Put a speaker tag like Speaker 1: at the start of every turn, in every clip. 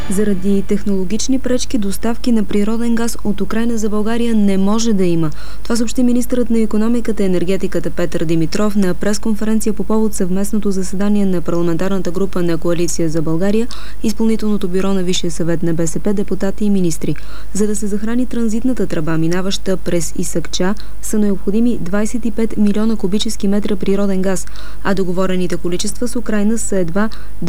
Speaker 1: Заради технологични пречки доставки на природен газ от Украйна за България не може да има. Това съобщи министърът на икономиката и енергетиката Петър Димитров на пресконференция по повод съвместното заседание на парламентарната група на Коалиция за България, изпълнителното бюро на Висшия съвет на БСП, депутати и министри. За да се захрани транзитната тръба, минаваща през Исакча, са необходими 25 милиона кубически метра природен газ, а договорените количества с Украйна са едва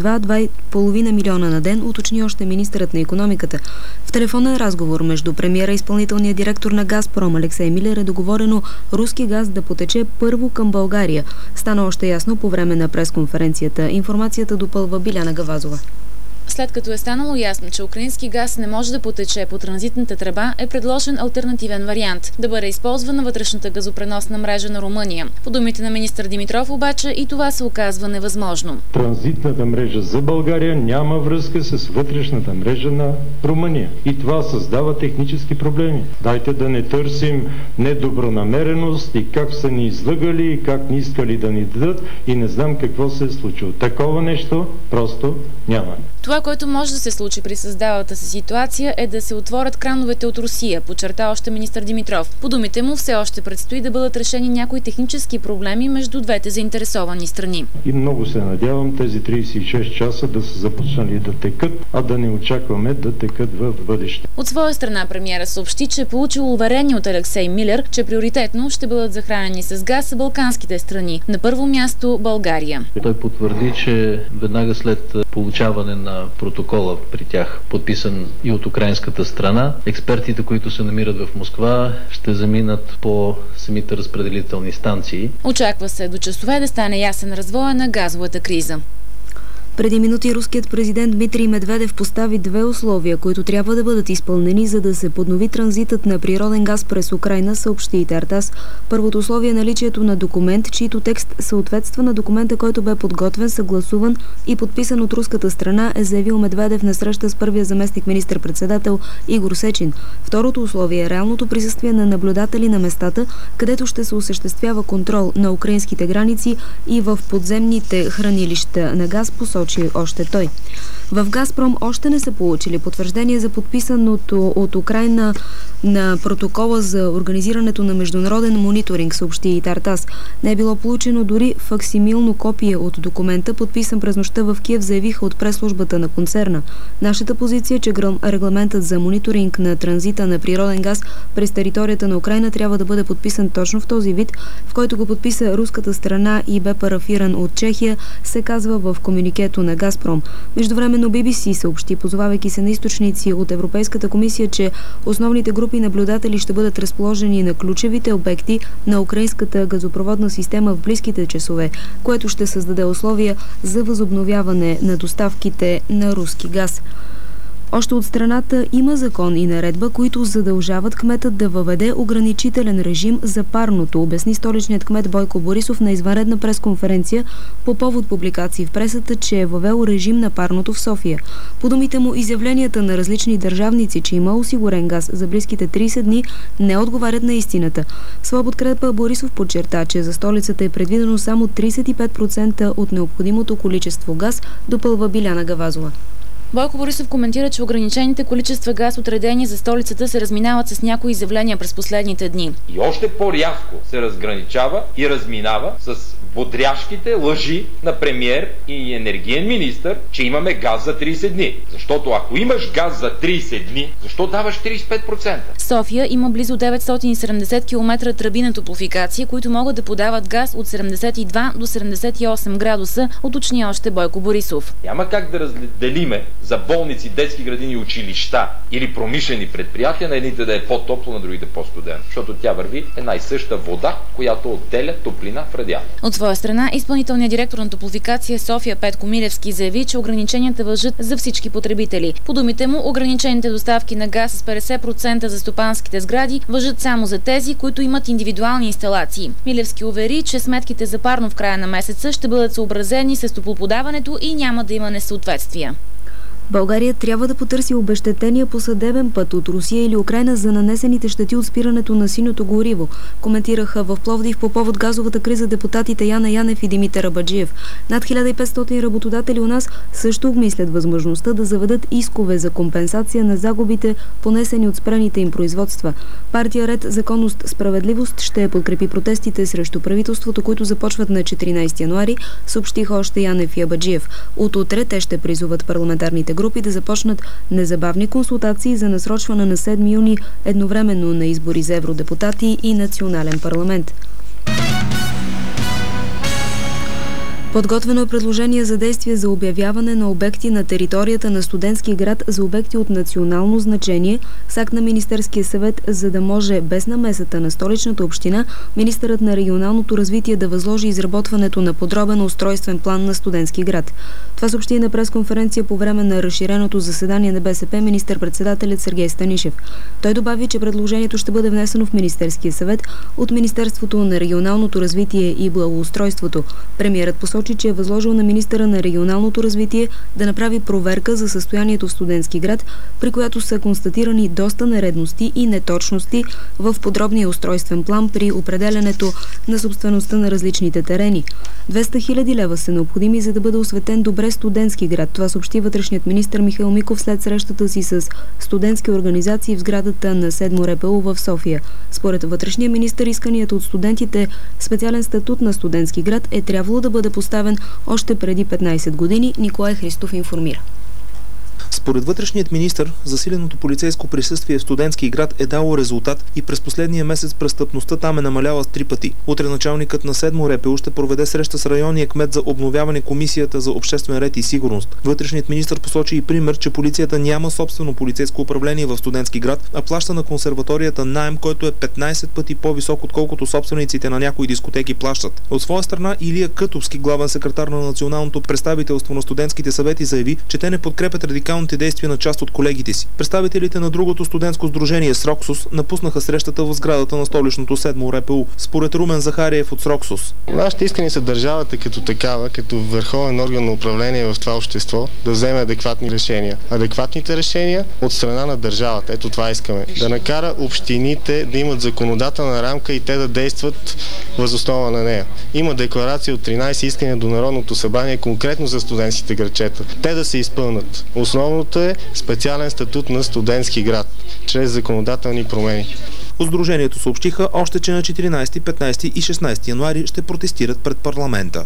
Speaker 1: 2,5 милиона на ден, уточни още министърът на икономиката. В телефонен разговор между премиера и изпълнителния директор на Газпром Алексей Милер е договорено руски газ да потече първо към България. Стана още ясно по време на пресконференцията. Информацията допълва Биляна Гавазова.
Speaker 2: След като е станало ясно, че украински газ не може да потече по транзитната тръба, е предложен алтернативен вариант – да бъде използвана вътрешната газопреносна мрежа на Румъния. По думите на министър Димитров обаче и това се оказва невъзможно.
Speaker 3: Транзитната мрежа за България няма връзка с вътрешната мрежа на Румъния. И това създава технически проблеми. Дайте да не търсим недобронамереност и как са ни излъгали, и как ни искали да ни дадат и не знам какво се е случило. Такова нещо просто няма.
Speaker 2: Това, което може да се случи при създалата се ситуация, е да се отворят крановете от Русия, подчерта още министър Димитров. По думите му все още предстои да бъдат решени някои технически проблеми между двете заинтересовани страни.
Speaker 3: И много се надявам тези 36 часа да са започнали да текат, а да не очакваме да текат в бъдеще.
Speaker 2: От своя страна премиера съобщи, че е получил уверение от Алексей Милер, че приоритетно ще бъдат захранени с газ балканските страни. На първо място България.
Speaker 4: Той потвърди, че веднага след получаване на протокола при тях, подписан и от украинската страна, експертите, които се намират в Москва, ще заминат по самите разпределителни станции.
Speaker 2: Очаква се до часове да стане ясен развоя на газовата криза.
Speaker 1: Преди минути руският президент Дмитрий Медведев постави две условия, които трябва да бъдат изпълнени, за да се поднови транзитът на природен газ през Украйна, съобщи и Тартас. Първото условие е наличието на документ, чийто текст съответства на документа, който бе подготвен, съгласуван и подписан от руската страна, е заявил Медведев на среща с първия заместник министър-председател Игор Сечин. Второто условие е реалното присъствие на наблюдатели на местата, където ще се осъществява контрол на украинските граници и в подземните хранилища на газ, посочи още той. В Газпром още не са получили потвърждение за подписаното от Украйна на протокола за организирането на международен мониторинг, съобщи и Тартас. Не е било получено дори факсимилно копие от документа, подписан през нощта в Киев, заявиха от пресслужбата на концерна. Нашата позиция е, че регламентът за мониторинг на транзита на природен газ през територията на Украйна трябва да бъде подписан точно в този вид, в който го подписа руската страна и бе парафиран от Чехия, се казва в комюникето на Газпром. Междувременно BBC съобщи, позовавайки се на източници от Европейската комисия, че основните групи наблюдатели ще бъдат разположени на ключовите обекти на украинската газопроводна система в близките часове, което ще създаде условия за възобновяване на доставките на руски газ. Още от страната има закон и наредба, които задължават кметът да въведе ограничителен режим за парното, обясни столичният кмет Бойко Борисов на извънредна пресконференция по повод публикации в пресата, че е въвел режим на парното в София. По думите му, изявленията на различни държавници, че има осигурен газ за близките 30 дни, не отговарят на истината. В своя подкрепа Борисов подчерта, че за столицата е предвидено само 35% от необходимото количество газ, допълва Биляна Гавазова.
Speaker 2: Бойко Борисов коментира, че ограничените количества газ, отредени за столицата, се разминават с някои изявления през последните дни.
Speaker 5: И още по-рязко се разграничава и разминава с бодряшките лъжи на премиер и енергиен министър, че имаме газ за 30 дни. Защото ако имаш газ за 30 дни, защо даваш 35%?
Speaker 2: София има близо 970 км тръби на топлофикация, които могат да подават газ от 72 до 78 градуса, уточни още Бойко Борисов.
Speaker 5: Няма как да разделиме за болници, детски градини, училища или промишлени предприятия, на едните да е по-топло, на другите по-студено. Защото тя върви една и съща вода, която отделя топлина в радиатор.
Speaker 2: От своя страна, изпълнителният директор на топлофикация София Петко Милевски заяви, че ограниченията важат за всички потребители. По думите му, ограничените доставки на газ с 50% за стопанските сгради важат само за тези, които имат индивидуални инсталации. Милевски увери, че сметките за парно в края на месеца ще бъдат съобразени с топлоподаването и няма да има несъответствия.
Speaker 1: България трябва да потърси обезщетения по съдебен път от Русия или Украйна за нанесените щети от спирането на синьото гориво, коментираха в Пловдив по повод газовата криза депутатите Яна Янев и Димитър Абаджиев. Над 1500 работодатели у нас също обмислят възможността да заведат искове за компенсация на загубите, понесени от спрените им производства. Партия Ред, законност, справедливост ще подкрепи протестите срещу правителството, които започват на 14 януари, съобщиха още Янев и Абаджиев. От утре те ще призоват парламентарните групи да започнат незабавни консултации за насрочване на 7 юни едновременно на избори за евродепутати и национален парламент. Подготвено е предложение за действие за обявяване на обекти на територията на Студентски град за обекти от национално значение с акт на Министерския съвет, за да може без намесата на Столичната община министърът на регионалното развитие да възложи изработването на подробен устройствен план на Студентски град. Това съобщи на пресконференция по време на разширеното заседание на БСП министър-председателят Сергей Станишев. Той добави, че предложението ще бъде внесено в Министерския съвет от Министерството на регионалното развитие и благоустройството. Премиерът посочи, че е възложил на министъра на регионалното развитие да направи проверка за състоянието в Студентски град, при която са констатирани доста нередности и неточности в подробния устройствен план при определянето на собствеността на различните терени. 200 000 лева са необходими, за да бъде осветен добре Студентски град. Това съобщи вътрешният министър Михаил Миков след срещата си с студентски организации в сградата на 7 РПУ в София. Според вътрешния министър, исканията от студентите специален статут на Студентски град е трябвало да бъде поставен още преди 15 години, Николай Христов информира.
Speaker 6: Според вътрешният министър, засиленото полицейско присъствие в Студентски град е дало резултат и през последния месец престъпността там е намаляла с 3 пъти. Утре началникът на 7 РПУ ще проведе среща с районния кмет за обновяване Комисията за обществен ред и сигурност. Вътрешният министър посочи и пример, че полицията няма собствено полицейско управление в Студентски град, а плаща на консерваторията наем, който е 15 пъти по-висок, отколкото собствениците на някои дискотеки плащат. От своя страна Илия Кътовски, главен секретар на Националното представителство на студентските съвети, заяви, че те не подкрепят радикалните действия на част от колегите си. Представителите на другото студентско сдружение Сроксус напуснаха срещата в сградата на столичното 7 РПУ. Според Румен Захариев от Сроксус.
Speaker 7: Нашите искани са държавата като такава, като върховен орган на управление в това общество, да вземе адекватни решения. Адекватните решения от страна на държавата. Ето това искаме. Да накара общините да имат законодателна рамка и те да действат въз основа на нея. Има декларация от 13 искания до Народното събрание конкретно за студентските градчета. Те да се изпълнат. Основното е специален статут на Студентски град, чрез законодателни промени.
Speaker 6: От сдружението съобщиха още, че на 14, 15 и 16 януари ще протестират пред парламента.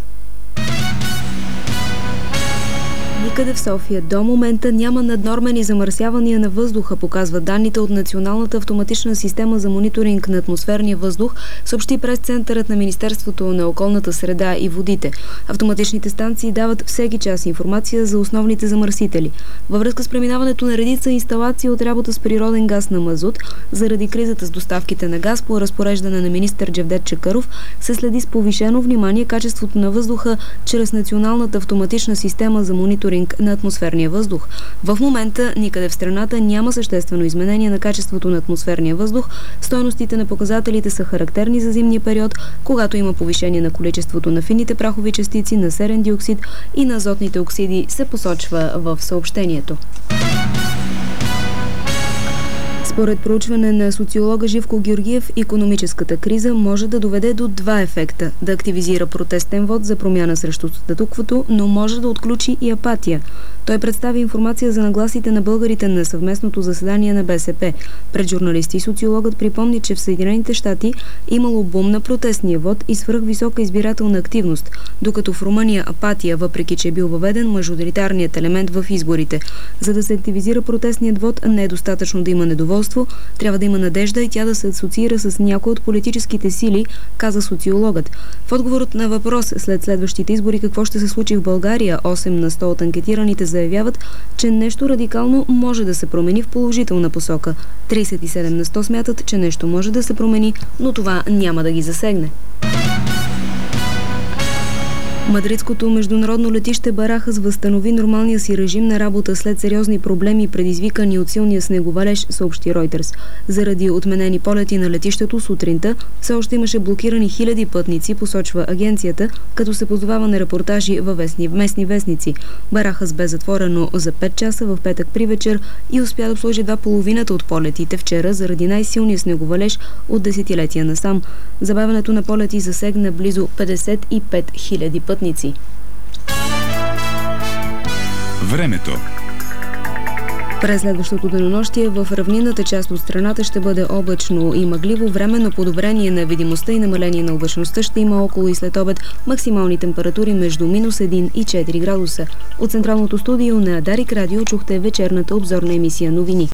Speaker 1: Никъде в София до момента няма наднормени замърсявания на въздуха, показват данните от Националната автоматична система за мониторинг на атмосферния въздух, съобщи прес-центърът на Министерството на околната среда и водите. Автоматичните станции дават всеки час информация за основните замърсители. Във връзка с преминаването на редица инсталации от работа с природен газ на мазут, заради кризата с доставките на газ по разпореждане на министър Джевдет Чакъров, се следи с повишено внимание качеството на въздуха чрез Националната автоматична система за мониторинг на атмосферния въздух. В момента никъде в страната няма съществено изменение на качеството на атмосферния въздух. Стойностите на показателите са характерни за зимния период, когато има повишение на количеството на фините прахови частици, на серен диоксид и на азотните оксиди, се посочва в съобщението. Според проучване на социолога Живко Георгиев, икономическата криза може да доведе до два ефекта. Да активизира протестен вод за промяна срещу статуквото, но може да отключи и апатия. Той представи информация за нагласите на българите на съвместното заседание на БСП. Пред журналисти социологът припомни, че в Съединените щати имало бум на протестния вод и свръхвисока избирателна активност, докато в Румъния апатия, въпреки че е бил въведен мажоритарният елемент в изборите. За да се активизира протестният вод, не е достатъчно да има недоволство, трябва да има надежда и тя да се асоциира с някои от политическите сили, каза социологът. В отговорът на въпрос след следващите избори какво ще се случи в България, 8 на 100 от анкетираните заявяват, че нещо радикално може да се промени в положителна посока. 37 на 100 смятат, че нещо може да се промени, но това няма да ги засегне. Мадридското международно летище Барахас възстанови нормалния си режим на работа след сериозни проблеми, предизвикани от силния снеговалеж, съобщи Reuters. Заради отменени полети на летището сутринта, все още имаше блокирани хиляди пътници, посочва агенцията, като се позовава на репортажи във местни вестници. Барахас бе затворено за 5 часа в петък при вечер и успя да обслужи половината от полетите вчера заради най-силния снеговалеж от десетилетия насам. Забавянето на полети засегна близо 55 000 пътници.
Speaker 8: Времето.
Speaker 1: През следващото денонощие в равнинната част от страната ще бъде облачно и мъгливо. Временно подобрение на видимостта и намаление на облачността ще има около и след обед. Максимални температури между -1 и 4 градуса. От централното студио на Дарик Радио чухте вечерната обзорна емисия новини.